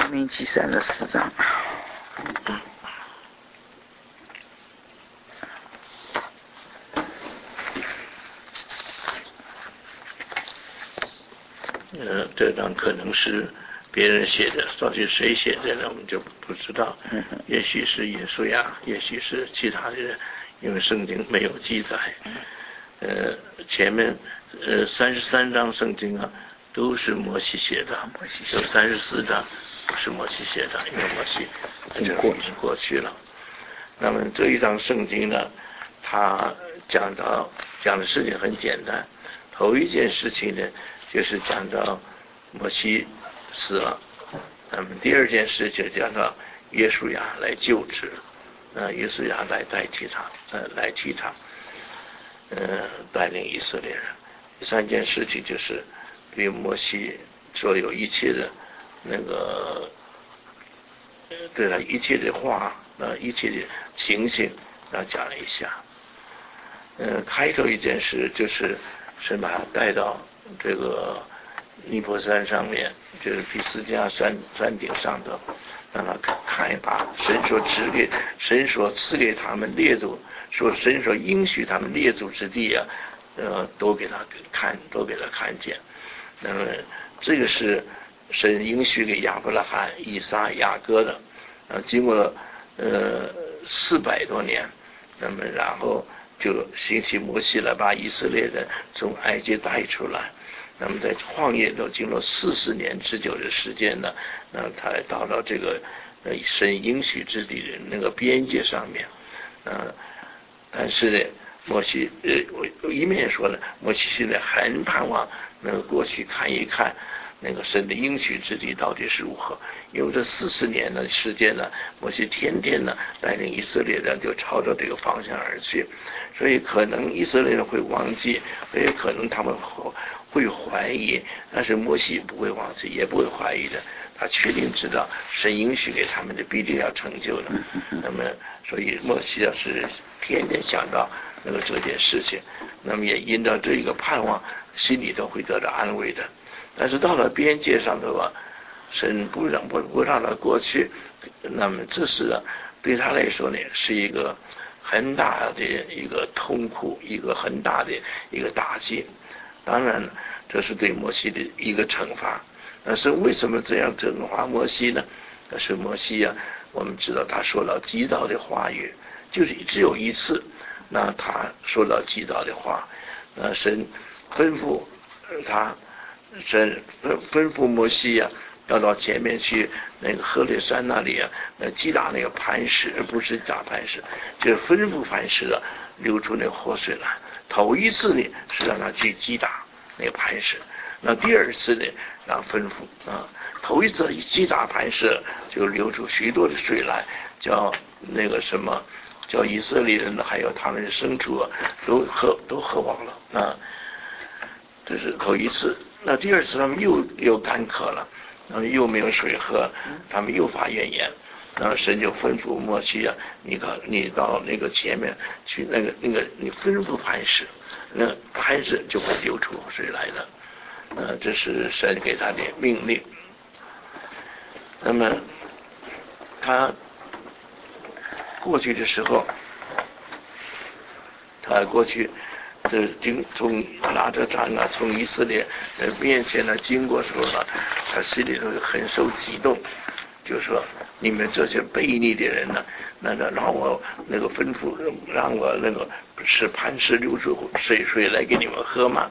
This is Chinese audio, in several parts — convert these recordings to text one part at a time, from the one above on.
申命记34章。 这张可能是别人写的，到底谁写的呢？我们就不知道。也许是耶稣呀，也许是其他的人，因为圣经没有记载。前面33章圣经啊，都是摩西写的，有34章不是摩西写的，因为摩西已经过去了。那么这一章圣经呢，他讲的事情很简单。头一件事情呢，就是讲到摩西死了。那么第二件事就讲到约书亚来就职，约书亚来代替他，来替他，带领以色列人。第三件事情就是对摩西所有一切的那个，对他一切的话，一切的情形，讲了一下。开头一件事就是神把他带到这个尼泊山上面，就是毗斯加山顶上头，让他看一把神所赐给他们列祖，神所应许他们列祖之地啊，都给他看见。那么这个是神应许给亚伯拉罕、以撒、雅各的，经过了400多年，那么然后就兴起摩西来把以色列人从埃及带出来。那么在旷野都经过40年之久的时间呢，他到了这个神应许之地的那个边界上面，但是呢，摩西我一面说呢，摩西现在很盼望能够过去看一看那个神的应许之地到底是如何。因为这40年的时间呢，摩西天天呢带领以色列人就朝着这个方向而去，所以可能以色列人会忘记，也可能他们会怀疑，但是摩西不会忘记，也不会怀疑的。他确定知道神应许给他们的必定要成就的。那么，所以摩西要是天天想到那个这件事情，那么也因着这一个盼望，心里都会得到安慰的。但是到了边界上头啊，神不让他过去，那么这是对他来说呢，是一个很大的一个痛苦，一个很大的一个打击。当然这是对摩西的一个惩罚。但是为什么这样惩罚摩西呢？但是摩西啊，我们知道他说了极道的话语，就是只有一次，那他说了极道的话，神吩咐他，神吩咐摩西啊，要到前面去那个河烈山那里啊，击打那个磐石，而不是打磐石，就是吩咐磐石啊流出那个活水来。头一次呢是让他去击打那个磐石，那第二次呢让吩咐头一次击打磐石就流出许多的水来，叫那个什么，叫以色列人还有他们的牲畜啊都喝完了这是头一次。那第二次他们又干渴了，他们又没有水喝，他们又发怨言。然后神就吩咐摩西啊，你到那个前面去，那个你吩咐磐石，那磐石就会流出水来的。这是神给他的命令。那么他过去的时候，从拿着杖啊，从以色列面前呢经过时候呢，他心里头很受激动，就说你们这些悖逆的人呢，那个让我那个吩咐，让我那个使磐石流出水来给你们喝吗？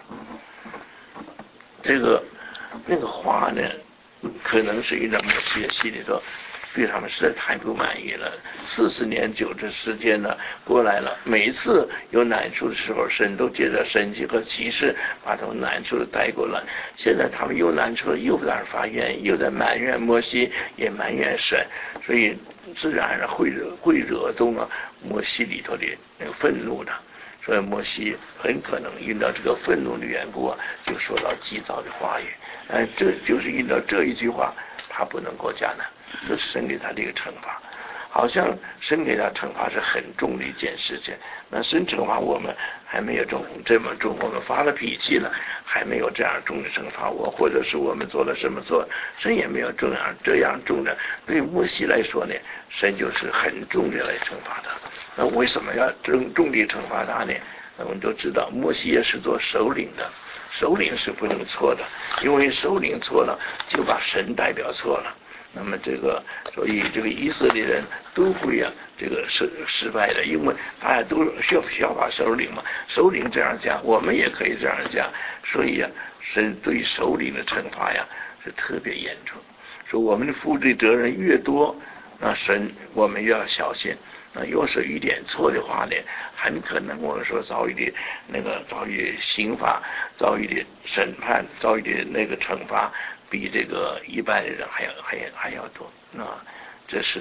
那个话呢，可能是一种摩西的心里头对他们实在太不满意了。40年久的时间呢过来了，每一次有难处的时候，神都借着神迹和奇事把他们难处带过来。现在他们又难处，又在那发怨，又在埋怨摩西，也埋怨神，所以自然而然会惹动了摩西里头的那个愤怒的。所以摩西很可能因到这个愤怒的缘故啊，就说到极糟的话语。这就是因到这一句话，他不能够讲的，这是神给他的一个惩罚。 好像神给他惩罚是很重的一件事情。那神惩罚我们还没有这么重，我们发了脾气了，还没有这样重的惩罚我，或者是我们做了什么错，神也没有这样重的。对摩西来说呢，神就是很重的来惩罚他。那为什么要重地惩罚他呢？我们都知道，摩西也是做首领的，首领是不能错的，因为首领错了，就把神代表错了。那么所以这个以色列人都会这个失败的，因为大家都效法首领嘛，首领这样讲，我们也可以这样讲，所以神对首领的惩罚是特别严重。说我们的负的责任越多，那神我们越要小心。那要是一点错的话呢，很可能我们说遭遇的刑罚，遭遇的审判，遭遇的那个惩罚，比这个一般的人还要多。这是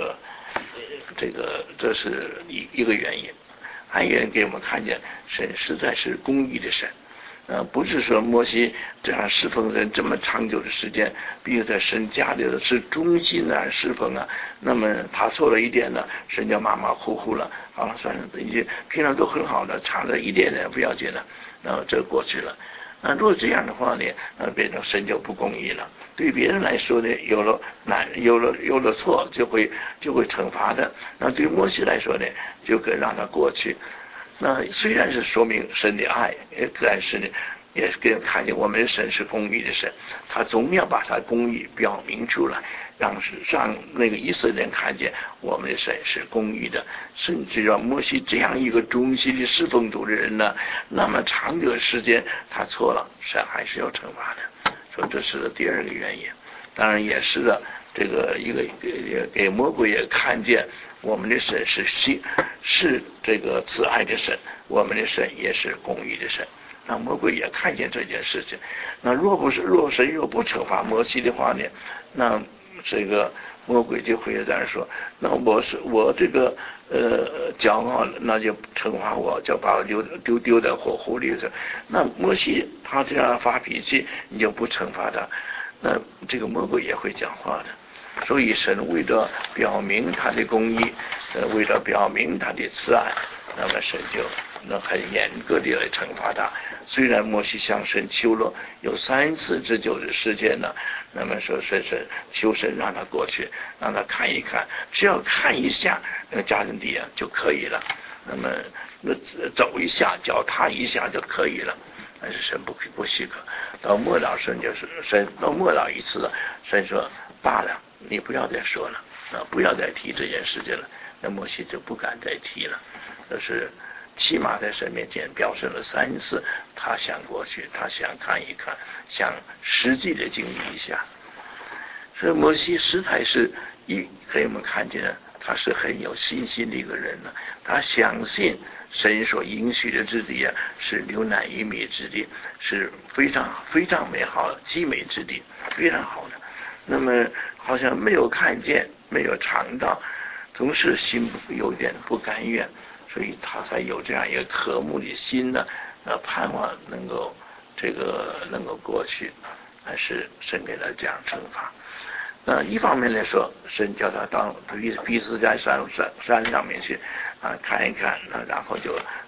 这是一个原因。还有人给我们看见神实在是公义的神。不是说摩西这样侍奉人这么长久的时间，比如在神家里的是忠心侍奉那么他错了一点呢，神就马马虎虎了，好了算了，平常都很好的，差了一点点不要紧了，然后这过去了。那如果这样的话呢，变成神就不公义了。对别人来说呢，有了错就会惩罚的。那对摩西来说呢，就可以让他过去。那虽然是说明神的爱，但是呢，也给人看见我们的神是公义的神，他总要把他公义表明出来，让那个以色列人看见我们的神是公义的。甚至让摩西这样一个忠心的侍奉主的人呢，那么长久的时间他错了，神还是要惩罚的。说这是第二个原因，当然也是这个一个给魔鬼也看见我们的神是这个慈爱的神，我们的神也是公义的神。那魔鬼也看见这件事情。那若神若不惩罚摩西的话呢，那这个魔鬼就会在那说，那我这个骄傲了，那就惩罚我，就把我丢在火湖里头。那摩西他这样发脾气，你就不惩罚他，那这个魔鬼也会讲话的。所以神为了表明他的公义，为了表明他的慈爱，那么神就很严格的来惩罚他。虽然摩西向神求了有3次之久的时间呢，那么说是求神让他过去，让他看一看，只要看一下那个迦南地就可以了。那么走一下，脚踏一下就可以了。但是神不许可。到末了神到末了一次了，神说罢了，你不要再说了，不要再提这件事情了。那摩西就不敢再提了。这是起码在神面前表示了3次，他想过去，他想看一看，想实际的经历一下。所以摩西实在是可以我们看见他是很有信心的一个人呢。他相信神所应许的之地是流奶与蜜之地，是非常非常美好的极美之地，非常好的。那么好像没有看见，没有尝到，总是心有点不甘愿，所以他才有这样一个渴慕的心呢，盼望能够过去，还是神给他这样惩罚。那一方面来说，神叫他到比斯在山上面去看一看，然后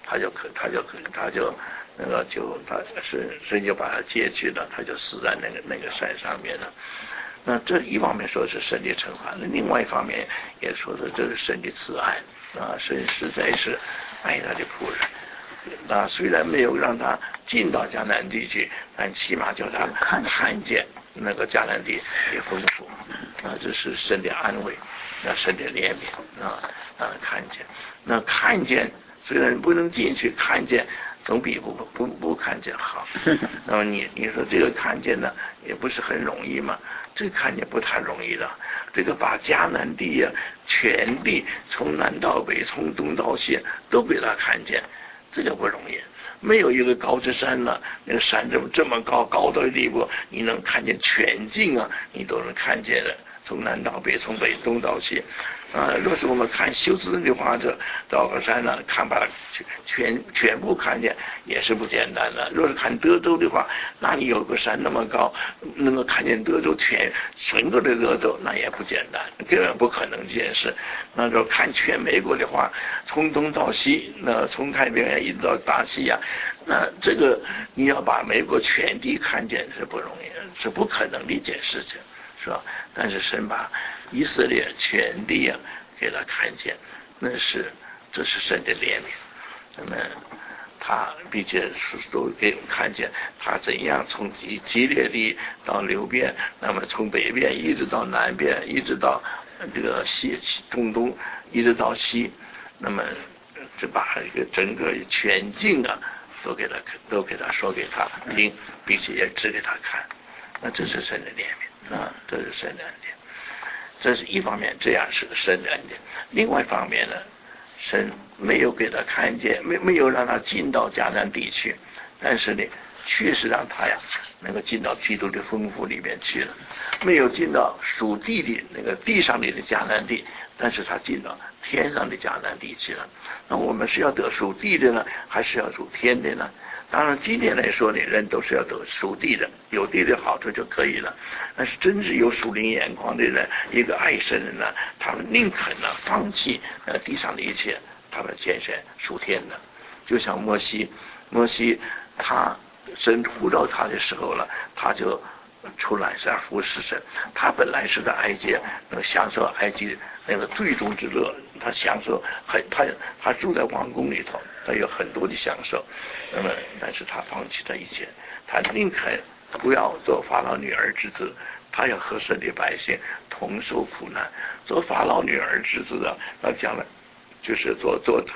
神就把他接去了，他就死在那个山上面了。那这一方面说是神的惩罚，那另外一方面也说是这是神的慈爱神实在是爱他的仆人。虽然没有让他进到迦南地去，但起码叫他看见那个迦南地也丰富。这是神的安慰，神的怜悯看见。那看见虽然不能进去，看见总比不看见好。那么你说这个看见呢，也不是很容易嘛？这个看见不太容易的。这个把迦南地全地从南到北，从东到西都给他看见，这个不容易。没有一个高之山呢，那个山这么高到的地步，你能看见全境你都能看见的。 从南到北，从北东到西。若是我们看休斯顿的话，这到个山呢，把它全部看见也是不简单的。若是看德州的话，那里有个山那么高，能够看见德州整个的德州，那也不简单，根本不可能这件事。那就看全美国的话，从东到西，那从太平洋一直到大西洋，那这个你要把美国全地看见是不容易，是不可能的一件事情，是吧？但是神把以色列全地给他看见，这是神的怜悯。那么他并且都给我们看见他怎样从基列地到流便，那么从北边一直到南边，一直到这个中东，一直到西，那么就把一个整个全境都给他说给他听，并且也指给他看。那这是神的怜悯这是神的恩典。这是一方面，这样是神的恩典。另外一方面呢，神没有给他看见，没有让他进到迦南地区，但是呢，确实让他能够进到基督的丰富里面去了。没有进到属地的那个地上里的迦南地，但是他进到天上的迦南地去了。那我们是要得属地的呢，还是要属天的呢？当然今天来说呢，人都是要得属地的，有地的好处就可以了。但是真是有属灵眼光的人，一个爱神人呢，他们宁肯放弃地上的一切，他们拣选属天的。就像摩西他神呼召他的时候了，他就出来是服侍神。他本来是在埃及能享受埃及那个最终之乐，他享受他住在王宫里头，他有很多的享受。那么但是他放弃了一切，他宁肯不要做法老女儿之子，他要和神的百姓同受苦难。做法老女儿之子的，那将来就是做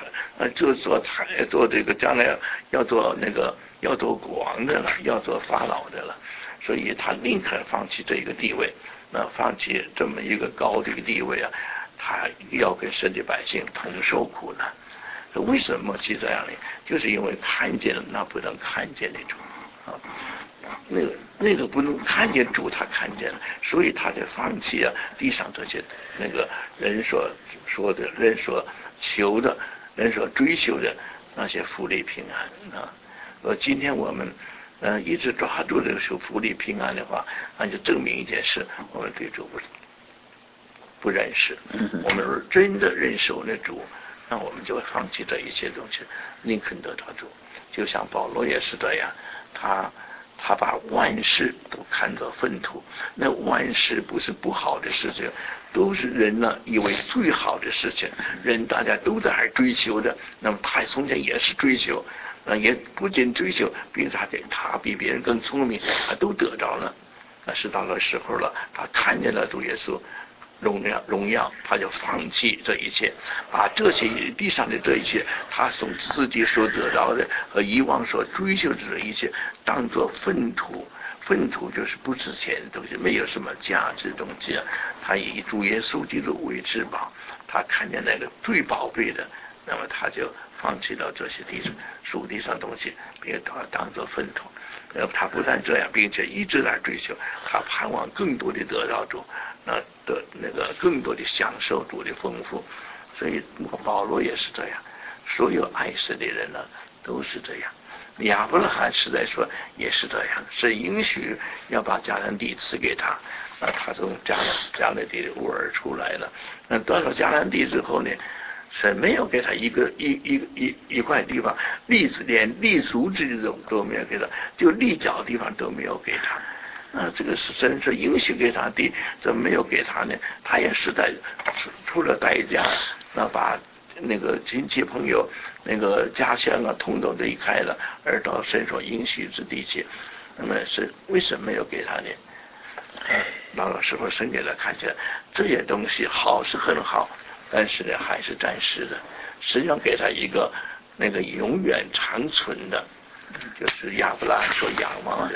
这个将来要做国王的了，要做法老的了。所以他宁肯放弃这个地位，放弃这么一个高的一个地位他要跟神的百姓同受苦难。为什么去这样呢？就是因为看见了那不能看见的主那个不能看见主，他看见了，所以他才放弃地上这些那个人所说的、人所求的、人所追求的那些福利平安今天我们一直抓住这个福利平安的话，那就证明一件事：我们对主不认识。我们如真的认识我们的主，那我们就会放弃这一切东西，宁肯得到主。就像保罗也是这样，他把万事都看作粪土。那万事不是不好的事情，都是人以为最好的事情，人大家都在追求的。那么他从前也是追求，也不仅追求，并且他比别人更聪明，他都得着了。那是到了时候了，他看见了主耶稣荣耀，他就放弃这一切，把这些地上的这一切，他从自己所得到的和以往所追求的这一切，当作粪土。粪土就是不值钱的东西，没有什么价值的东西他以主耶稣基督为至宝，他看见那个最宝贵的，那么他就放弃了这些属地上东西，并且当作粪土。他不但这样，并且一直在追求，他盼望更多的得到主，更多的享受主的丰富。所以保罗也是这样，所有爱神的人都是这样。亚伯拉罕实在说也是这样，是允许要把迦南地赐给他，他从迦南地的乌尔出来了。到了迦南地之后呢，神没有给他一块地方，连立足之地都没有给他，就立脚地方都没有给他。这个是神是允许给他的，怎么没有给他呢？他也实在出了代价，把那个亲戚朋友、那个家乡统统离开了，而到神所应许之地去。那么是为什么没有给他呢？到了时候神给他看见这些东西好是很好，但是呢还是暂时的。实际上给他一个那个永远长存的，就是亚伯拉罕所仰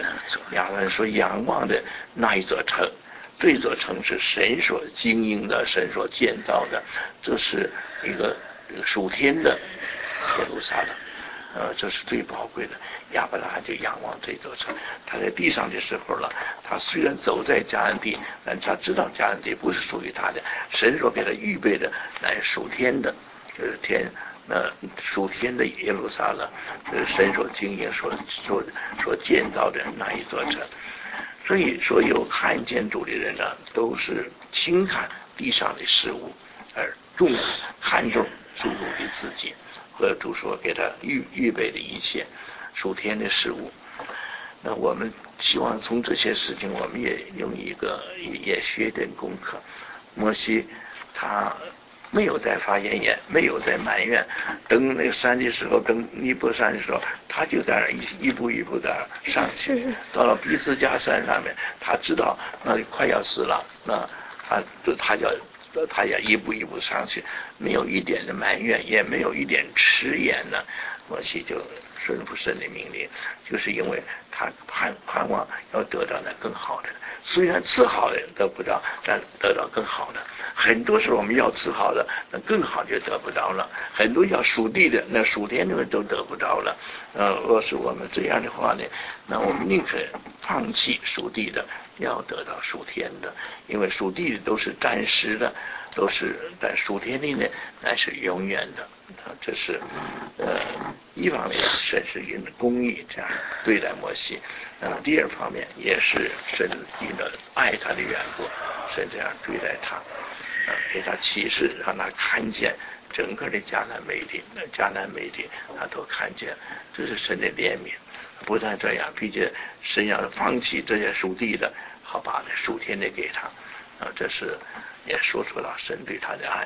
望的那一座城。这座城是神所经营的，神所建造的，这是一个属天的耶路撒冷。 这是最宝贵的。亚伯拉罕就仰望这座城。他在地上的时候了，他虽然走在迦南地，但他知道迦南地不是属于他的，神所给他预备的乃是属天的，就是天。属天的耶路撒冷，神所经营、所建造的那一座城。所以，所有看见主的人呢，都是轻看地上的事物，而看重主的自己和主所给他预备的一切属天的事物。那我们希望从这些事情，我们也用也学点功课。摩西他没有在发言言，没有在埋怨。登那个山的时候，登尼泊山的时候，他就在那一步一步的上去。到了比斯加山上面，他知道那里快要死了，那他也一步一步上去，没有一点的埋怨，也没有一点迟延呢。摩西就顺服神的命令，就是因为他盼望要得到那更好的，虽然次好的得不到，但得到更好的。很多时候我们要次好的，那更好就得不到了；很多要属地的，那属天的都得不到了。若是我们这样的话呢，那我们宁可放弃属地的，要得到属天的，因为属地的都是暂时的，都是在属天里呢，那是永远的。这是一方面神是因的公义这样对待摩西，第二方面也是神因的爱他的缘故，神这样对待他，给他启示，让他看见整个的迦南美地，他都看见，这是神的怜悯。不但这样，并且神要放弃这些属地的，好把那属天的给他，这是也说出了神对他的爱。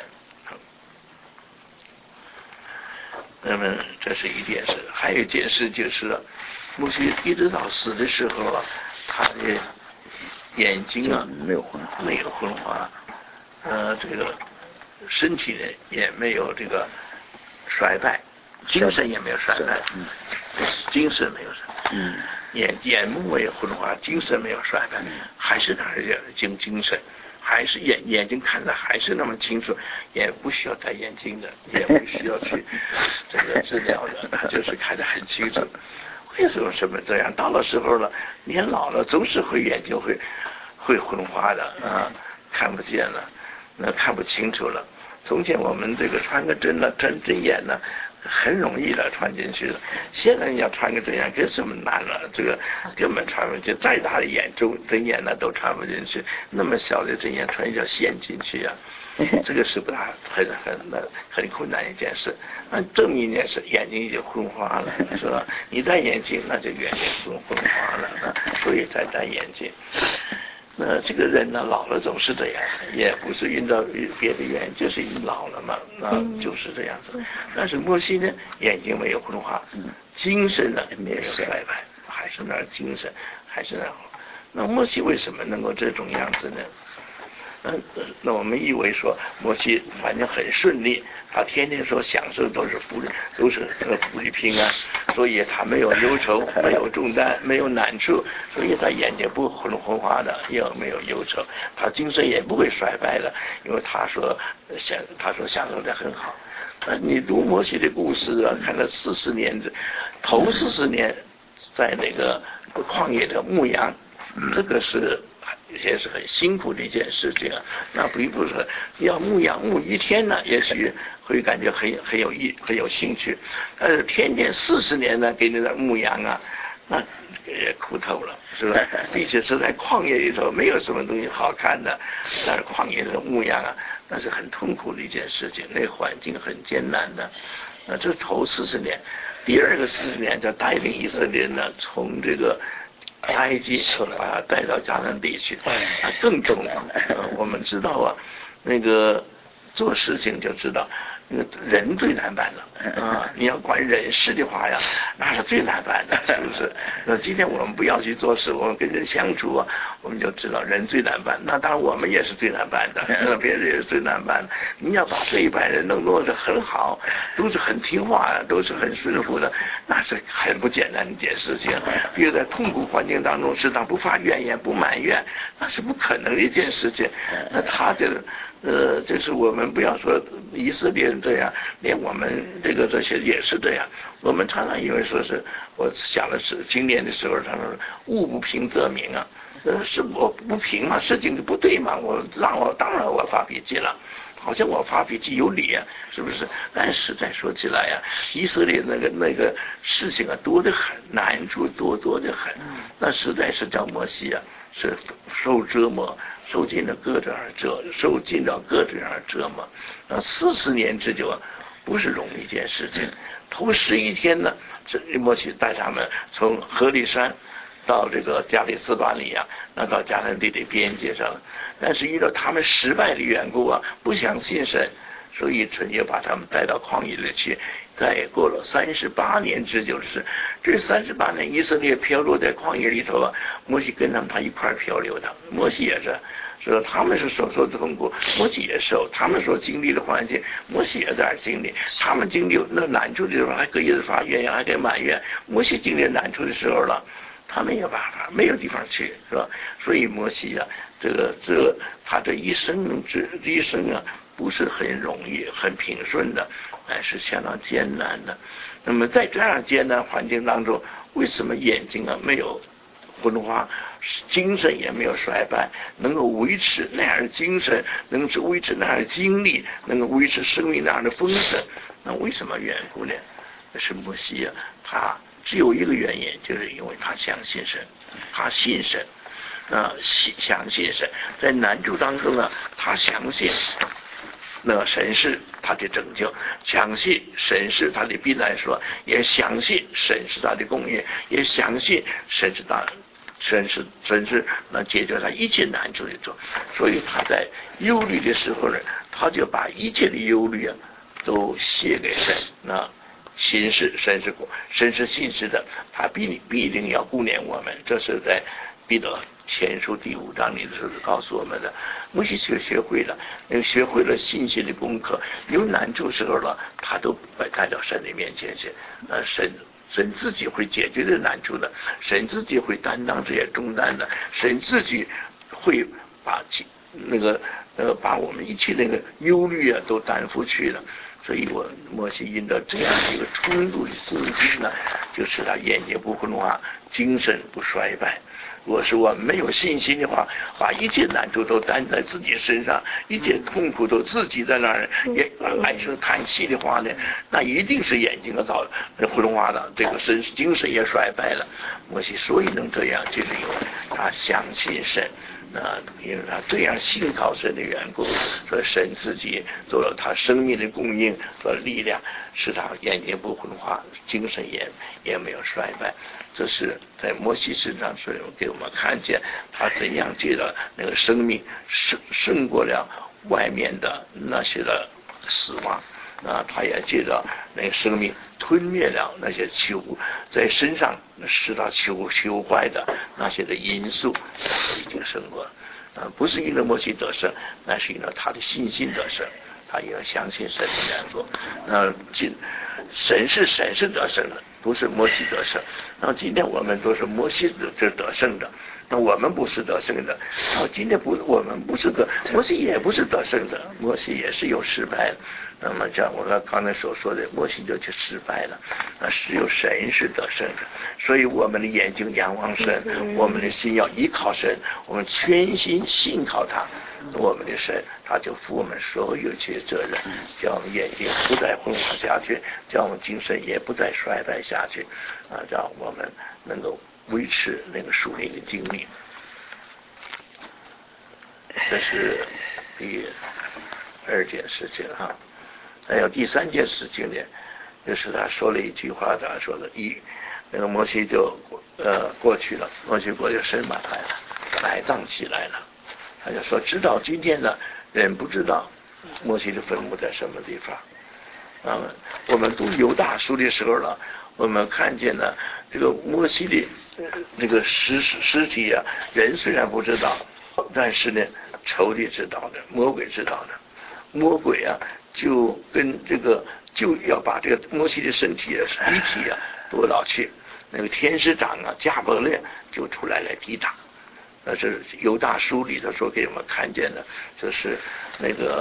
那么这是一件事，还有一件事就是摩西一直到死的时候啊，他的眼睛啊没有昏花，这个身体呢也没有这个衰败，精神也没有衰败，精神没有衰败，眼目没有昏花，精神没有衰败，还是他的精神。还是眼睛看的还是那么清楚，也不需要戴眼镜的，也不需要去这个治疗的，就是看得很清楚。为什么这样？到了时候了，年老了总是眼睛会昏花的啊，看不见了，那看不清楚了。从前我们这个穿个针眼呢，很容易的穿进去了。现在你要穿个针眼更这么难了，这个根本穿不进，再大的针眼呢都穿不进去，那么小的针眼穿一条线进去啊，这个是不大很困难一件事。那证明一件事，眼睛已经昏花了，是吧？你戴眼镜那就眼睛昏花了，所以才戴眼镜。那这个人呢，老了总是这样，也不是因着别的原因，就是因老了嘛，就是这样子。但是摩西呢，眼睛没有昏花，精神呢没有衰败，还是那精神，还是那摩西为什么能够这种样子呢？那我们以为说摩西反正很顺利，他天天说享受都是福利平安，所以他没有忧愁，没有重担，没有难处，所以他眼睛不昏花的，也没有忧愁，他精神也不会衰败的，因为他说享受的很好。你读摩西的故事啊，看了头40年在那个旷野的牧羊，这个也是很辛苦的一件事情啊。那并不是要牧羊牧一天呢，也许会感觉很有兴趣，但是天天40年呢给你的牧羊啊，那也苦透了，是吧？并且是在旷野里头，没有什么东西好看的，但是旷野的牧羊啊，那是很痛苦的一件事情，那个环境很艰难的。这头40年，第二个40年就带领以色列人呢从这个埃及把他带到迦南地区，更痛苦。我们知道啊，那个做事情就知道，那个人最难办了啊！你要管人事的话呀，那是最难办的，是不是？那今天我们不要去做事，我们跟人相处啊，我们就知道人最难办。那当然我们也是最难办的，别人也是最难办的。你要把这一班人弄得很好，都是很听话的，都是很顺服的，那是很不简单的一件事情。比如在痛苦环境当中，使他不发怨言、不埋怨，那是不可能的一件事情。那他就是我们不要说以色列人这样，连我们这些也是这样。我们常常以为说是，我想的是今年的时候，他说物不平则鸣啊，是我不平嘛，事情不对嘛，当然我发脾气了。好像我发脾气有理啊，是不是？但实在说起来呀，以色列那个事情啊多得很，难处多得很。那实在是叫摩西啊，是受折磨，受尽了各种折磨。那40年之久啊，不是容易一件事情。头11天呢，这摩西带他们从何里山到这个加利斯巴尼亚，那到迦南地的边界上，但是遇到他们失败的缘故啊，不相信神，所以神也把他们带到旷野里去。再过了38年之久是，这38年以色列漂流在旷野里头啊，摩西跟他一块漂流的，摩西也是。说他们是所受的痛苦，摩西也受；他们所经历的环境，摩西也在经历。他们经历那难处的时候，还可以发怨言，还可以埋怨；摩西经历难处的时候了，他没有办法，没有地方去，是吧？所以摩西啊，他这一生啊，不是很容易、很平顺的，是相当艰难的。那么在这样艰难环境当中，为什么眼睛啊没有昏花，精神也没有衰败，能够维持那样的精神，能够维持那样的精力，能够维持生命那样的丰盛？那为什么缘故呢？是摩西啊，他只有一个原因，就是因为他相信神，他信神，相信神，在难处当中呢，他相信那神是他的拯救，相信神是他的避难所，也相信神是他的供应，也相信神是能解决他一切难处的主。所以他在忧虑的时候呢，他就把一切的忧虑啊都卸给神。那神是信实的，他必定要顾念我们。这是在彼得前书第5章里的时候告诉我们的。摩西学会了信心的功课，有难处时候了，他都带到神的面前去。神自己会解决这难处的，神自己会担当这些重担的，神自己会把我们一切那个忧虑啊都担负去了。所以摩西因着这样一个充足的信心呢，就使他眼睛不昏花，精神不衰败。如果是我们没有信心的话，把一切难处都担在自己身上，一切痛苦都自己在那儿也唉声叹气的话呢，那一定是眼睛昏花的，这个精神也衰败了。摩西所以能这样，就是因为他相信神。因为他这样信靠神的缘故，所以神自己做了他生命的供应和力量，使他眼睛不昏花，精神也没有衰败。这是在摩西身上所给我们看见他怎样借着那个生命胜过了外面的那些的死亡。他也借着那个生命吞灭了那些在身上使他朽坏的那些的因素，已经胜过了。不是因为摩西得胜，那是因为他的信心得胜，他也要相信神的缘故。神是得胜的，不是摩西得胜。那今天我们都是摩西得胜的，那我们不是得胜的。今天我们不是摩西也不是得胜的，摩西也是有失败的。那么像我刚才所说的，摩西就去失败了。只有神是得胜的，所以我们的眼睛仰望神，我们的心要依靠神，我们全心信靠他。我们的神他就负我们所有一切责任，叫我们眼睛不再昏花下去，叫我们精神也不再衰败下去，让我们能够维持那个属灵的经历。这是第2件事情哈。还有第3件事情呢，就是他说了一句话，他说的那个摩西就过去了，摩西过去神把他埋葬起来了。他就说，直到今天呢，人不知道摩西的坟墓在什么地方。我们读犹大书的时候了，我们看见呢，这个摩西的这个尸体啊，人虽然不知道，但是呢，仇敌知道的，魔鬼知道的。魔鬼啊，就要把这个摩西的身体遗体啊夺到去。那个天使长啊，加百列就出来抵挡。那是犹大书里头说给我们看见的，就是那个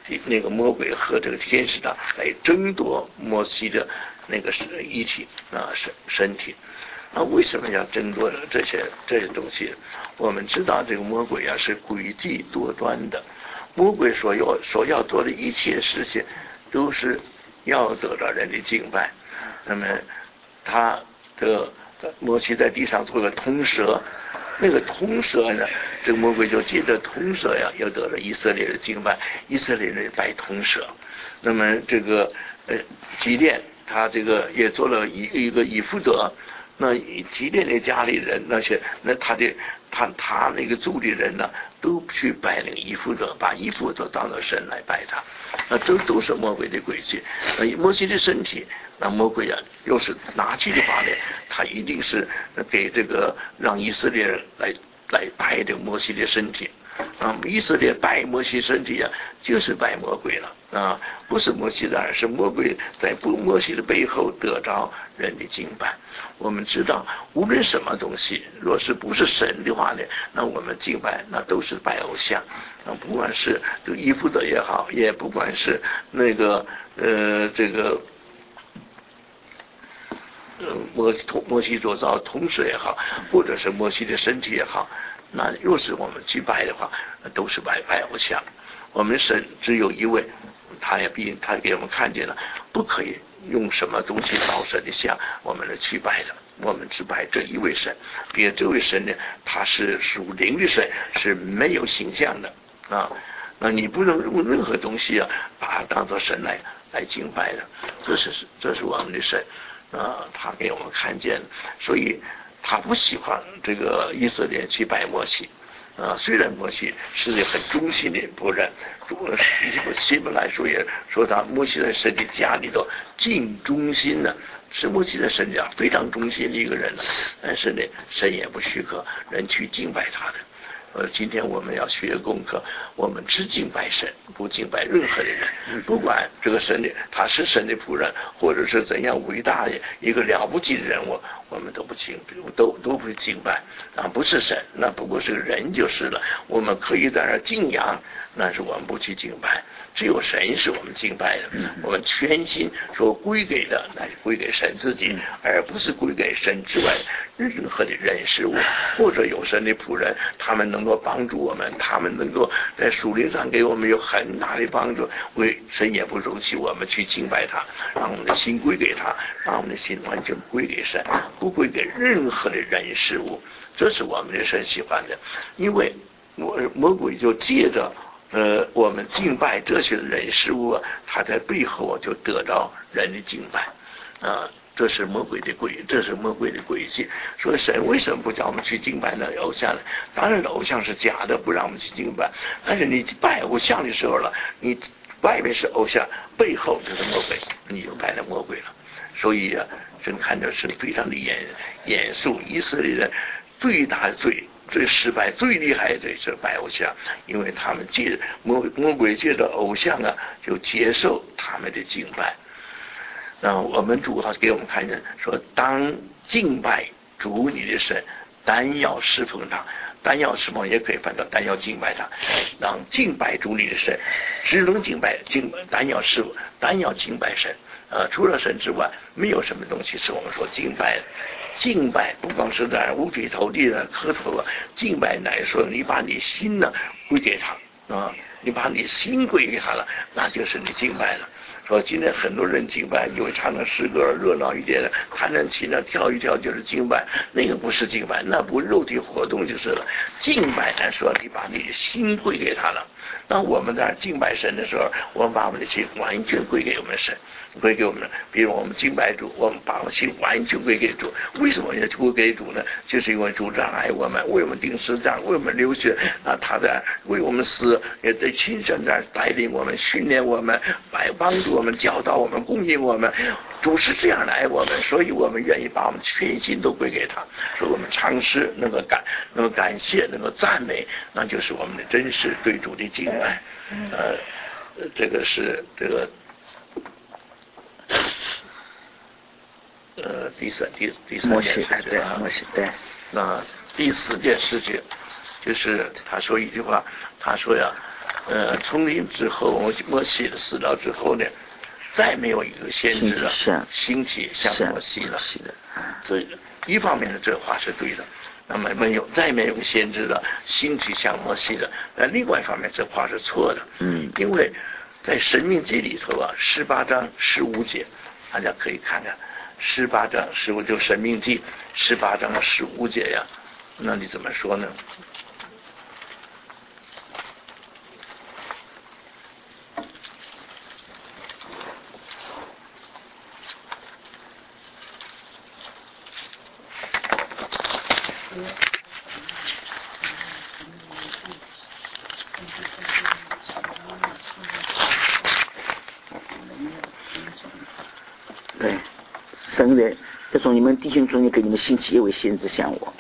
那个魔鬼和这个天使呢来争夺摩西的那个遗体身体。为什么要争夺这些东西？我们知道这个魔鬼是诡计多端的，魔鬼所要做的一切事情都是要得到人的敬拜。那么他的摩西在地上做个通蛇，那个通蛇呢，这个魔鬼就借着通蛇要得了以色列的敬拜，以色列人拜通蛇。那么这个基甸他这个也做了一个以弗得，那基甸的家里人他那个族里人呢，都去拜那个以弗得，把以弗得当作神来拜他，那都是魔鬼的诡计。摩西的身体，那魔鬼又是拿去的话呢，他一定是给这个让以色列人来拜这个摩西的身体。以色列拜摩西身体就是拜魔鬼了不是摩西的，而是魔鬼在摩西的背后得着人的敬拜。我们知道，无论什么东西，若是不是神的话呢，那我们敬拜那都是拜偶像。不管是这个以弗得也好，也不管是那个这个摩西所造铜蛇也好，或者是摩西的身体也好，那若是我们去拜的话，都是拜偶像。我们神只有一位，他给我们看见了，不可以用什么东西造神的像，我们来去拜的。我们只拜这一位神，并且这位神呢，他是属灵的神，是没有形象的那你不能用任何东西把它当作神来敬拜的。这是我们的神他给我们看见，所以他不喜欢这个以色列去拜摩西虽然摩西是一个很忠心的仆人，希伯来书也说他摩西在神的家里头尽忠心的，是摩西在神家非常忠心的一个人但是呢，神也不许可人去敬拜他的。今天我们要学功课，我们只敬拜神，不敬拜任何的人。不管这个神他是神的仆人，或者是怎样伟大的一个了不起的人物，我们都不敬拜不是神，那不过是个人就是了。我们可以在那敬仰，但是我们不去敬拜。只有神是我们敬拜的，我们全心所归给的，那是归给神自己，而不是归给神之外任何的人事物，或者有神的仆人，他们能够帮助我们，他们能够在属灵上给我们有很大的帮助，神也不容许我们去敬拜他，让我们的心归给他，让我们的心完全归给神，不归给任何的人事物。这是我们的神喜欢的，因为魔鬼就借着我们敬拜这些人事物他在背后就得到人的敬拜这是魔鬼的诡计。说神为什么不叫我们去敬拜那偶像呢？当然偶像是假的，不让我们去敬拜，但是你拜偶像的时候你外面是偶像，背后就是魔鬼，你就拜了魔鬼了。所以神看着是非常的严肃。以色列人最大的最失败最厉害的是拜偶像，因为他们魔鬼借着偶像就接受他们的敬拜。我们主他给我们看见说，当敬拜主你的神，单要侍奉他，单要侍奉也可以翻到单要敬拜他。让敬拜主你的神，只能单要敬拜神除了神之外，没有什么东西是我们所敬拜的。敬拜不光是在五体投地的磕头敬拜乃是说你把你心归给他你把你心归给他了，那就是你敬拜了。说今天很多人敬拜，因为唱唱诗歌热闹一点的，弹弹琴跳一跳就是敬拜，那个不是敬拜，那不肉体活动就是了。敬拜来说，你把你的心归给他了。当我们在敬拜神的时候，我们把我们的心完全归给我们神，归给我们。比如我们敬拜主，我们把我们心完全归给主。为什么要归给主呢？就是因为主这样爱我们，为我们钉十字架，为我们流血他在为我们死，也在亲身在带领我们，训练我们，来帮助我们，教导我们，供应我们。主是这样的爱我们，所以我们愿意把我们全心都归给他。所以我们尝试能够感谢，能够赞美，那就是我们的真实对主的敬拜。这个是这个第三件事情那第四件事情就是他说一句话，他说从今之后，摩西死了之后呢，再没有一个先知了兴起像摩西了。这一方面呢，这话是对的。那么再没有先知了兴起像摩西的。但另外一方面，这话是错的。因为在《申命记》里头啊，18章15节，大家可以看看，18章15就《申命记》18章15节呀。那你怎么说呢？ 对，神人要从你们弟兄中间给你们兴起一位先知像我，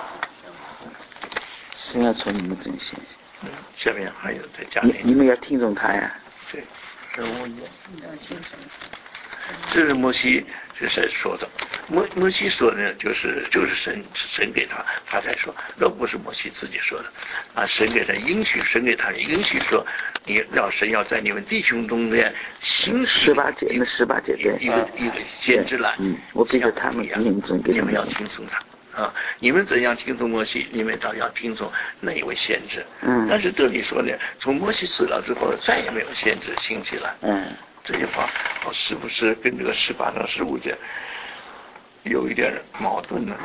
神要从你们中间。 下面还有再加你们要听从他呀。 对，是我也这是摩西是神说的。摩西说的就是神给他才说，这不是摩西自己说的啊。神给他应许，神给他应许说，神要在你们弟兄中间兴起 18节，那18节对一个先知来。 我给了他们， 你们要听从他。你们怎样听从摩西，你们照样听从那一位先知。但是这里说呢，从摩西死了之后，再也没有先知兴起来。这句话是不是跟这个18章15节有一点矛盾呢？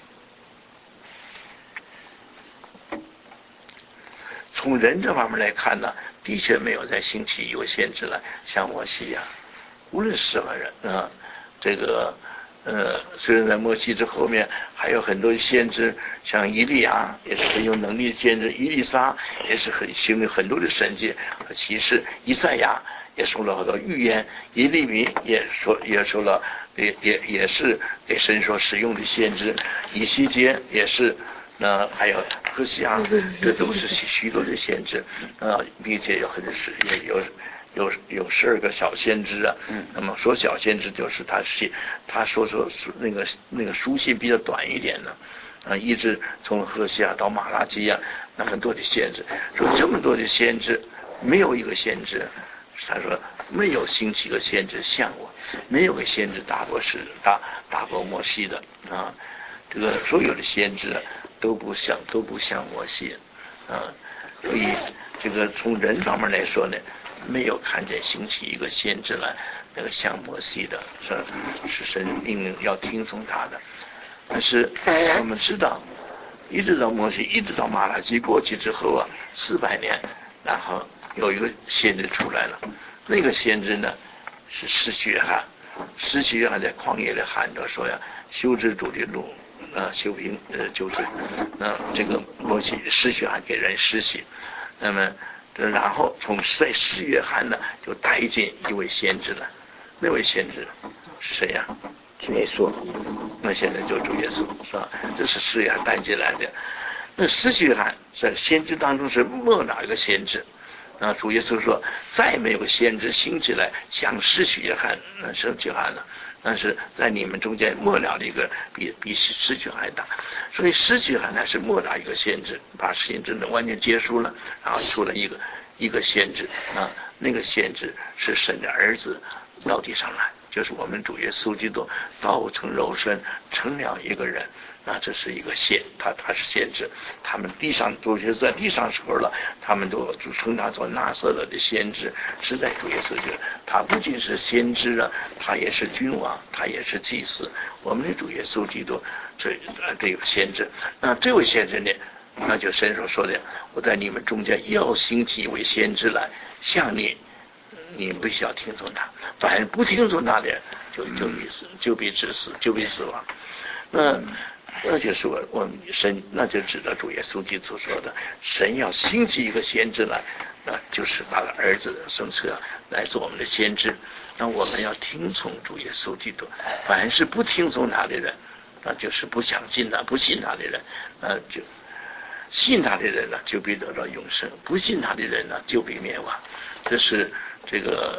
从人这方面来看呢，的确没有再兴起有先知来像摩西呀。无论是什么人啊，这个虽然在摩西之后面还有很多先知，像以利亚也是很有能力的先知，以利沙也是行了很多的神迹和奇事，以赛亚也说了很多预言，以利米也说了，也是给神所使用的先知，以西结也是，还有何西阿，这都是许多的先知，并且有很多有12个小先知啊。那么说小先知就是他说那个书信比较短一点的，一直从何西阿到马拉基啊，那么多的先知，说这么多的先知，没有一个先知。他说没有兴起个先知像我，没有个先知打过摩西的啊。这个所有的先知都不像摩西啊。所以这个从人方面来说呢，没有看见兴起一个先知来那个像摩西的，是神命要听从他的。但是我们知道，一直到摩西，一直到马拉基过去之后啊，400年，然后有一个先知出来了，那个先知呢是施洗约翰。施洗约翰在旷野里喊着说呀：“修直主的路，修平就是这个摩西施洗约翰给人施洗。那么然后在施约翰呢就带进一位先知了，那位先知是谁呀？ 主耶稣。 那现在就主耶稣是吧？这是施约翰带进来的。那施洗约翰在先知当中是末了一个先知。主耶稣说，再没有先知兴起来像施洗约翰圣约翰了，但是在你们中间末了的一个比施洗约翰大，所以施洗约翰呢是末了一个先知，把先知呢完全结束了，然后出了一个先知那个先知是神的儿子到地上来，就是我们主耶稣基督道成肉身成了一个人。这是一个他是先知，他们地上都是在地上时候了，他们都称他做拿撒勒的先知，是在主耶稣基督，他不仅是先知啊，他也是君王，他也是祭司。我们的主耶稣基督这个先知，这位先知呢，那就神所说的，我在你们中间要兴起一位先知来，像你必须要听从他，反正不听从他的就必致死，就必死亡。那就是我们神，那就指着主耶稣基督说的，神要兴起一个先知来，就是把儿子生出来做我们的先知。那我们要听从主耶稣基督，凡是不听从他的人，那就是不相信他、不信他的人，就信他的人呢就必得到永生，不信他的人呢就必灭亡。这是这个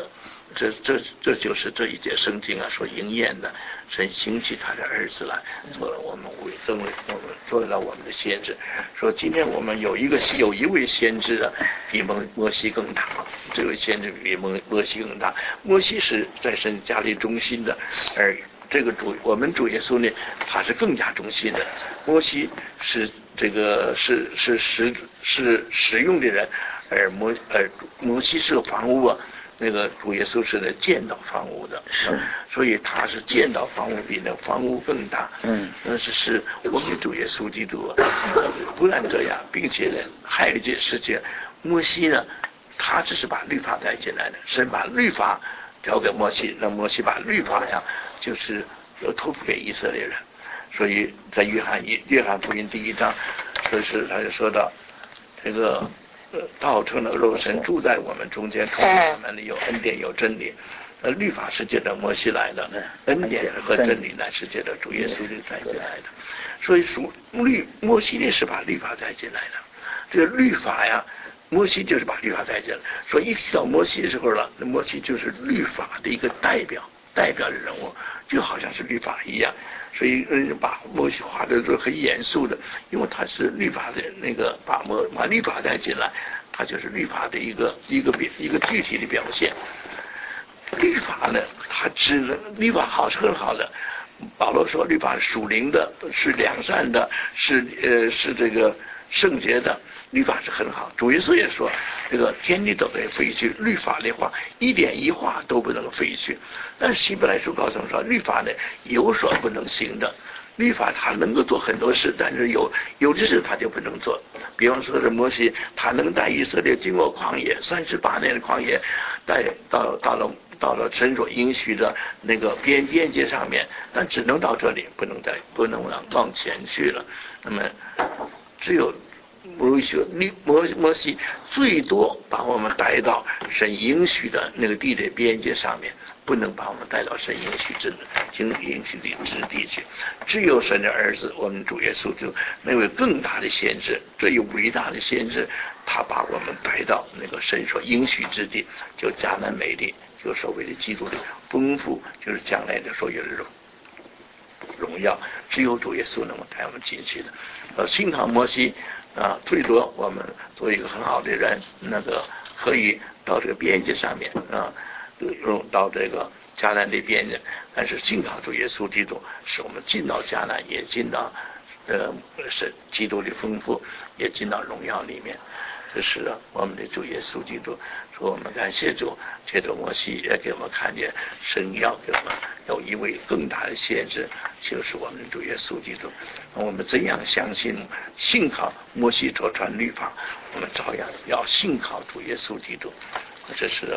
这就是这一节圣经啊所应验的，神兴起他的儿子来，做了我们做了我们的先知。说今天我们有一位先知啊，比摩西更大，这位先知比摩西更大。摩西是在神家里中心的，而这个我们主耶稣呢，他是更加中心的。摩西是这个是使用的人，而摩西是个房屋啊，那个主耶稣是来建造房屋的，所以他是建造房屋比那房屋更大。那是我们主耶稣基督不但这样，并且呢还有一件事情，摩西呢他只是把律法带进来的，神把律法交给摩西，让摩西把律法呀就是托付给以色列人。所以在约翰福音第1章，就是他就说到这个道成了肉身住在我们中间，我们有恩典有真理。律法是借着摩西来的，恩典和真理乃是借着主耶稣的带进来的。所以摩西呢是把律法带进来的，这个律法呀，摩西就是把律法带进来。所以一提到摩西的时候了，那摩西就是律法的一个代表的人物，就好像是律法一样。所以把摩西画的是很严肃的，因为他是律法的那个把律法带进来，他就是律法的一个具体的表现。律法呢，它律法好是很好的。保罗说律法是属灵的，是良善的，是这个圣洁的，律法是很好。主耶稣也说，这个天地都可以废去，律法的话一点一画都不能废去。但是希伯来书告诉我们说，律法呢有所不能行的。律法他能够做很多事，但是有的事他就不能做。比方说是摩西，他能带以色列经过旷野38年的旷野，带到了神所应许的那个边界上面，但只能到这里，不能往前去了。那么只有摩西最多把我们带到神应许的那个地的边界上面，不能把我们带到神应许的之地去。只有神的儿子，我们主耶稣就那位更大的先知，最有伟大的先知，他把我们带到那个神所应许之地，就迦南美地，就所谓的基督的丰富，就是将来的所有的荣耀，只有主耶稣能够带我们进去的。信靠摩西啊，最多我们做一个很好的人，那个可以到这个边界上面啊，到这个迦南的边界。但是信靠主耶稣基督，使我们进到迦南，也进到是基督的丰富，也进到荣耀里面。这是我们的主耶稣基督。说我们感谢主，借着摩西也给我们看见神要给我们有一位更大的先知，就是我们的主耶稣基督。我们怎样相信信靠摩西所传律法，我们照样要信靠主耶稣基督。这是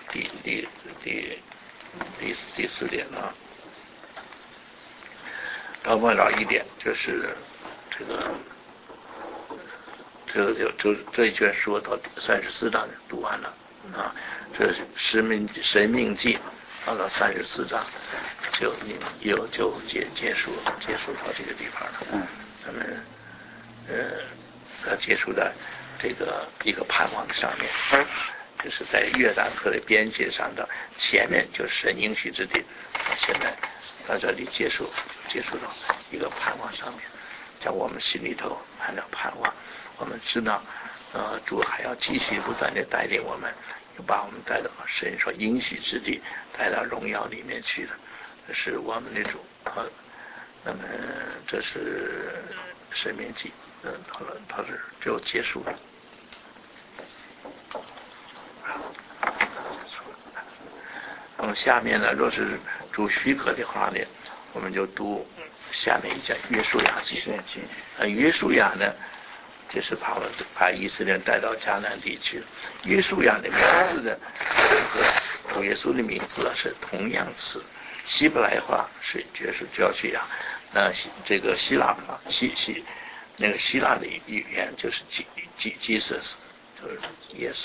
第4点啊。到问到1点，就是这一卷书到34章读完了啊，这神命记到了34章就结束到这个地方了。咱们结束在这个一个盼望的上面，就是在约旦河的边界上的前面就是神应许之地，现在到这里结束到一个盼望上面，在我们心里头还有盼望。我们知道主还要继续不断的带领我们，又把我们带到神所应许之地，带到荣耀里面去的。这是我们的主那么这是申命记到这就结束了。那么下面呢，若是主许可的话呢，我们就读下面一讲约书亚记。约书亚呢，就是把以色列人带到迦南地区。约书亚的名字呢，和主耶稣的名字是同样词，希伯来话是就是约书亚，那这个希腊话那个希腊的语言就是 Jesus， 就是耶稣。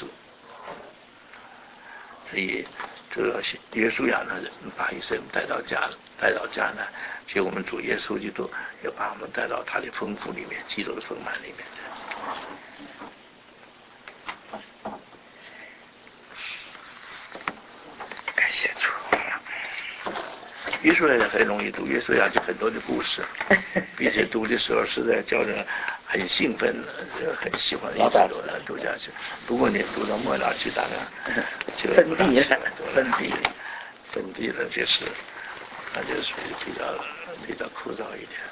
所以这个约书亚呢，把以色列人带到迦南，所以我们主耶稣基督也把我们带到他的丰富里面，基督的丰满里面。 约书亚很容易读，约书亚就很多的故事，并且读的时候实在叫人很兴奋，很喜欢一直读下去。不过你读到末了去，当然就分地了， 分地了，就是那就属于比较枯燥一点。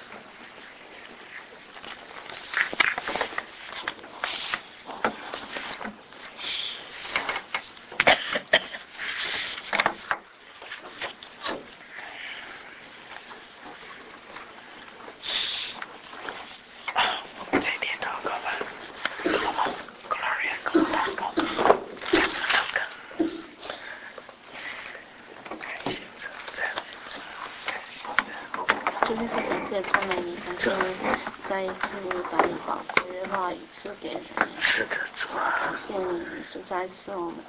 再一次把你宝贵的话语赐给人。 是的，主啊。 谢谢你，实在是我们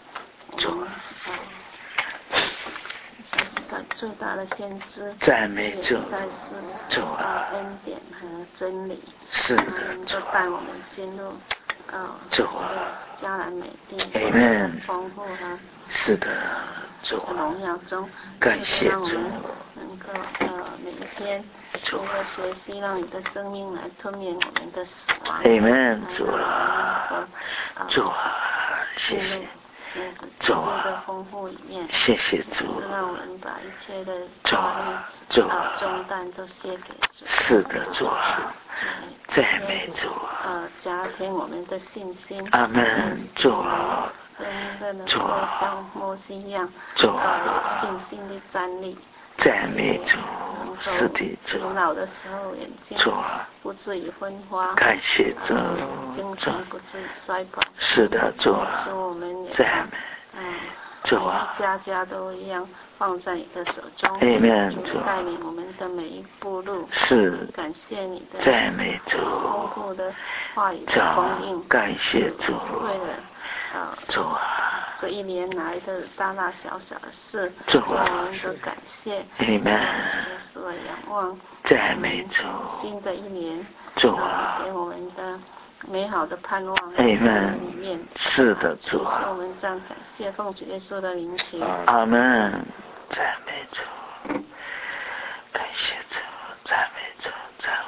最大的先知。 赞美主。 主啊。恩典和真理。 是的， 主啊。都带我们进入主啊。 迦南美地。 Amen。 丰富和。 是的，主啊。 荣耀中。 感谢主。 能够每一天。通过学习，让你的生命来吞灭我们的死亡。 Amen，主啊，主啊，谢谢，主啊， 的丰富里面， 谢谢主， 让我们把一切的重担都卸给主。 是的，主啊，赞美主啊， 加添我们的信心。 阿门，主啊， 真的能够像摩西一样， 主啊， 有信心的站立。 赞美主，是的主， 老的时候眼睛不至于昏花， 感谢主， 精神不至于衰败。 是的主啊，赞美，主啊， 家家都一样放在你的手中，主带领我们的每一步路。 是， 感谢你的赞美主， 丰富的话语的供应， 感谢主， 为了主啊。 这一年来的大大小小的事，我们都感谢。 Amen。 所仰望。 赞美主。 新的一年， 主啊， 给我们的美好的盼望。 Amen。 里面。 是的，主啊。 我们这样感谢奉主耶稣的名求。 阿门。赞美主。感谢主，赞美主，赞美。